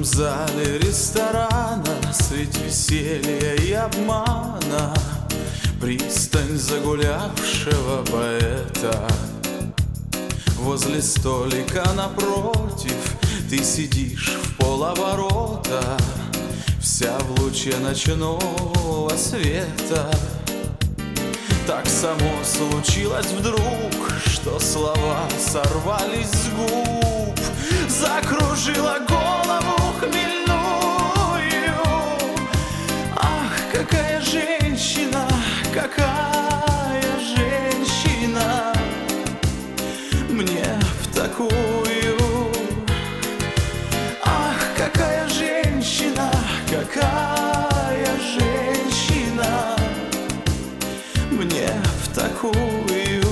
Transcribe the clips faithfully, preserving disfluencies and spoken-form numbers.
зале ресторана средь веселья и обмана пристань загулявшего поэта. Возле столика напротив ты сидишь в полоборота, вся в луче ночного света. Так само случилось вдруг, что слова сорвались с губ, закружила голову хмельную. Ах, какая женщина, какая женщина, мне в такую. Ах, какая женщина, какая женщина, мне в такую.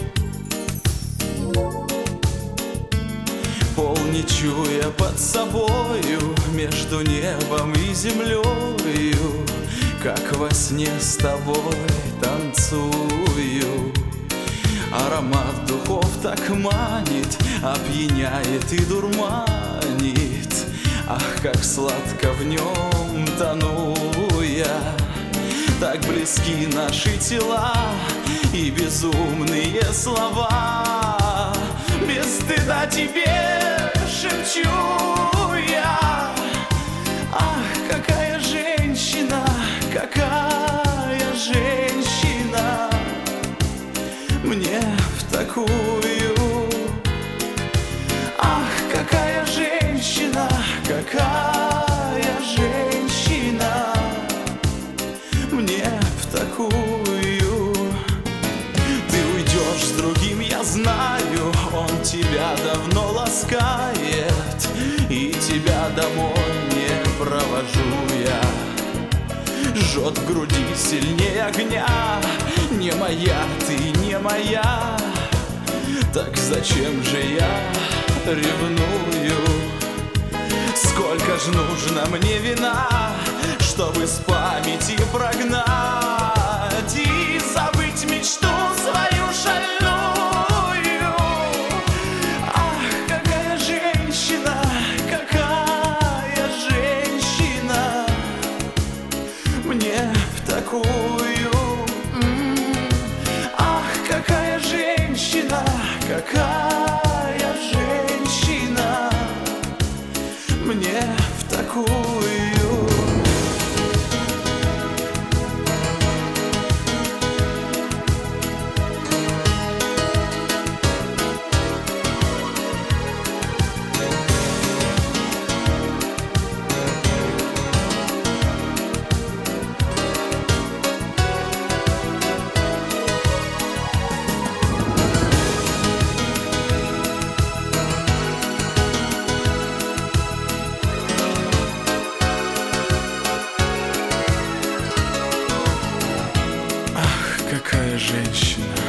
Пол не чуя под собою, между небом и землею, как во сне с тобой танцую. Аромат духов так манит, опьяняет и дурманит. Ах, как сладко в нем тону я. Так близки наши тела и безумные слова. Без стыда тебе шепчу я. Ах, какая женщина, какая женщина, мне в такую. Ах, какая женщина, какая женщина, мне в такую. Ты уйдешь с другим, я знаю, он тебя давно ласкает, и тебя домой не провожу я. Жжет в груди сильнее огня, не моя ты, не моя. Так зачем же я ревную? Сколько ж нужно мне вина, чтобы с памяти прогнать и забыть мечту свою шальную. Ах, какая женщина, какая женщина, мне в такую. Ах, какая женщина, какая женщина, мне в такую. Какая женщина,